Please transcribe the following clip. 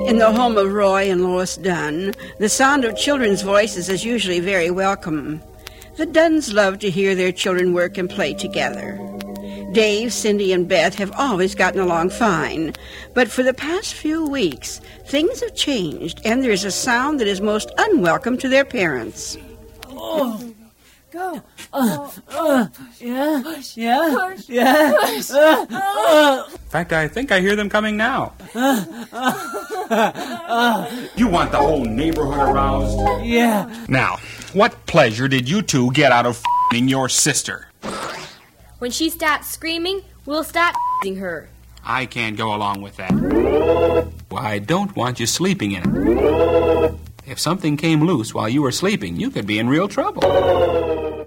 In the home of Roy and Lois Dunn, the sound of children's voices is usually very welcome. The Dunns love to hear their children work and play together. Dave, Cindy, and Beth have always gotten along fine, but for the past few weeks, things have changed, and there is a sound that is most unwelcome to their parents. Oh. Go. Yeah. In fact, I think I hear them coming now. You want the whole neighborhood aroused? Yeah. Now, what pleasure did you two get out of f***ing your sister? When she stops screaming, we'll stop f***ing her. I can't go along with that. I don't want you sleeping in it. If something came loose while you were sleeping, you could be in real trouble.